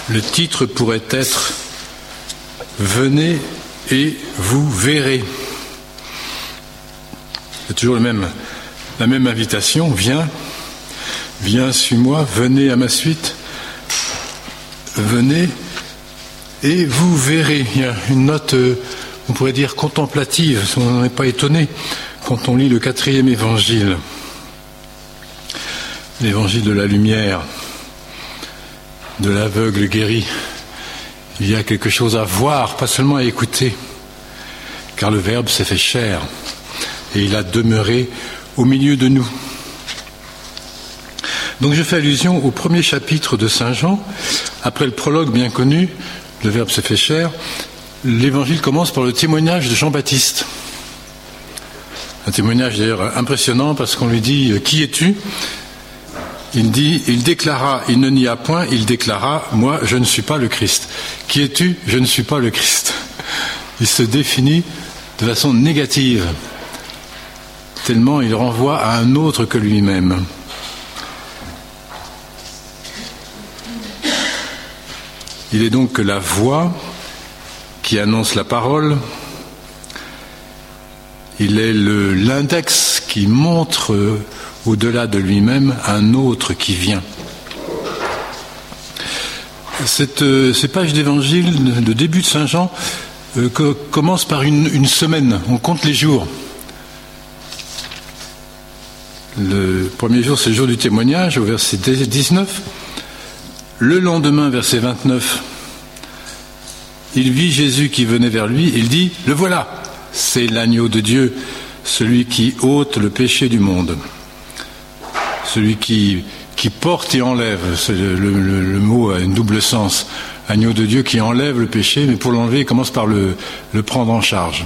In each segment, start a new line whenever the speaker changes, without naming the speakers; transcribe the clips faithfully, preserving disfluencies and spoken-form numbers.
Le titre pourrait être « Venez et vous verrez ». C'est toujours le même, la même invitation. Viens, viens, suis-moi, venez à ma suite. Venez et vous verrez. Il y a une note, on pourrait dire, contemplative, si on n'en est pas étonné quand on lit le quatrième évangile. L'évangile de la lumière, de l'aveugle guéri. Il y a quelque chose à voir, pas seulement à écouter, car le Verbe s'est fait chair et il a demeuré au milieu de nous. Donc je fais allusion au premier chapitre de Saint Jean. Après le prologue bien connu, le Verbe s'est fait chair, l'évangile commence par le témoignage de Jean-Baptiste. Un témoignage d'ailleurs impressionnant parce qu'on lui dit « Qui es-tu » Il dit, il déclara, il ne nie a point, il déclara, moi je ne suis pas le Christ. Qui es-tu? Je ne suis pas le Christ. Il se définit de façon négative, tellement il renvoie à un autre que lui-même. Il est donc la voix qui annonce la parole. Il est le, l'index qui montre euh, au-delà de lui-même un autre qui vient. Cette, euh, ces pages d'évangile, le début de Saint Jean, euh, que, commence par une, une semaine. On compte les jours. Le premier jour, c'est le jour du témoignage, au verset dix-neuf. Le lendemain, verset vingt-neuf, il vit Jésus qui venait vers lui. Il dit, le voilà, c'est l'agneau de Dieu, celui qui ôte le péché du monde. Celui qui, qui porte et enlève, c'est le, le, le mot a un double sens. Agneau de Dieu qui enlève le péché, mais pour l'enlever, il commence par le, le prendre en charge.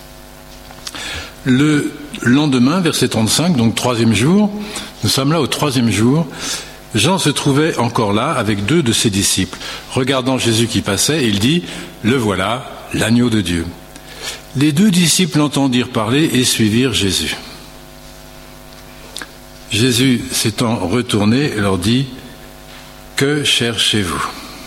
Le lendemain, verset trente-cinq, donc troisième jour, nous sommes là au troisième jour, Jean se trouvait encore là avec deux de ses disciples. Regardant Jésus qui passait, il dit, le voilà, l'agneau de Dieu. Les deux disciples l'entendirent parler et suivirent Jésus. Jésus s'étant retourné leur dit « Que cherchez-vous »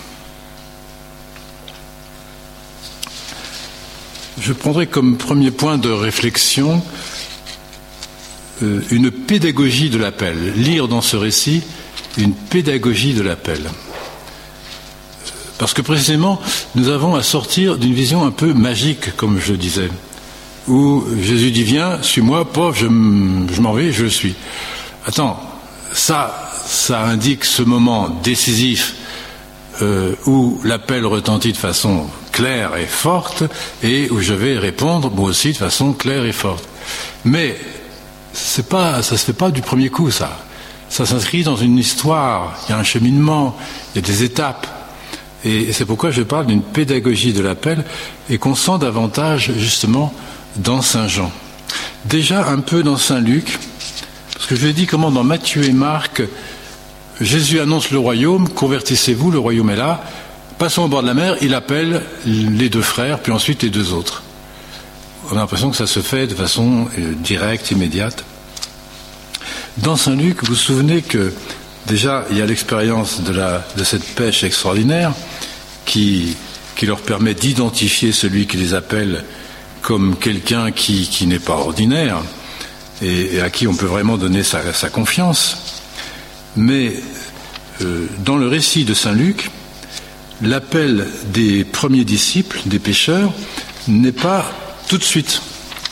Je prendrai comme premier point de réflexion euh, une pédagogie de l'appel. Lire dans ce récit une pédagogie de l'appel. Parce que précisément, nous avons à sortir d'une vision un peu magique, comme je le disais, où Jésus dit « Viens, suis-moi, pauvre, je, je m'en vais, je le suis ». Attends, ça, ça indique ce moment décisif euh, où l'appel retentit de façon claire et forte et où je vais répondre moi aussi de façon claire et forte. Mais c'est pas, ça se fait pas du premier coup, ça. Ça s'inscrit dans une histoire, il y a un cheminement, il y a des étapes. Et c'est pourquoi je parle d'une pédagogie de l'appel et qu'on sent davantage justement dans Saint Jean. Déjà un peu dans Saint Luc, parce que je vous ai dit comment dans Matthieu et Marc, Jésus annonce le royaume, convertissez-vous, le royaume est là. Passons au bord de la mer, il appelle les deux frères, puis ensuite les deux autres. On a l'impression que ça se fait de façon euh, directe, immédiate. Dans Saint Luc, vous vous souvenez que déjà il y a l'expérience de, la, de cette pêche extraordinaire qui, qui leur permet d'identifier celui qui les appelle comme quelqu'un qui, qui n'est pas ordinaire. Et à qui on peut vraiment donner sa, sa confiance. Mais euh, dans le récit de Saint Luc, l'appel des premiers disciples, des pécheurs, n'est pas tout de suite.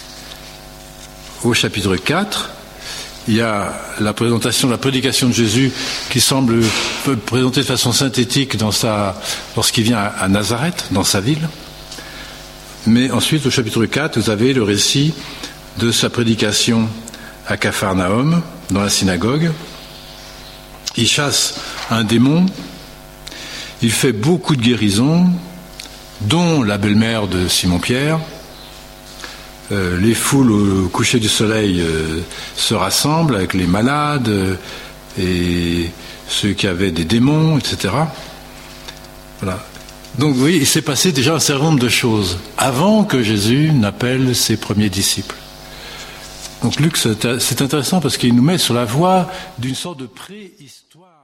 Au chapitre quatre, il y a la présentation, la prédication de Jésus qui semble présentée de façon synthétique dans sa, lorsqu'il vient à, à Nazareth, dans sa ville. Mais ensuite, au chapitre quatre, vous avez le récit de sa prédication à Capharnaüm, dans la synagogue. Il chasse un démon, il fait beaucoup de guérisons, dont la belle-mère de Simon-Pierre. Euh, les foules au coucher du soleil euh, se rassemblent avec les malades euh, et ceux qui avaient des démons, et cetera. Voilà. Donc vous voyez, il s'est passé déjà un certain nombre de choses avant que Jésus n'appelle ses premiers disciples. Donc Luc, c'est intéressant parce qu'il nous met sur la voie d'une sorte de préhistoire.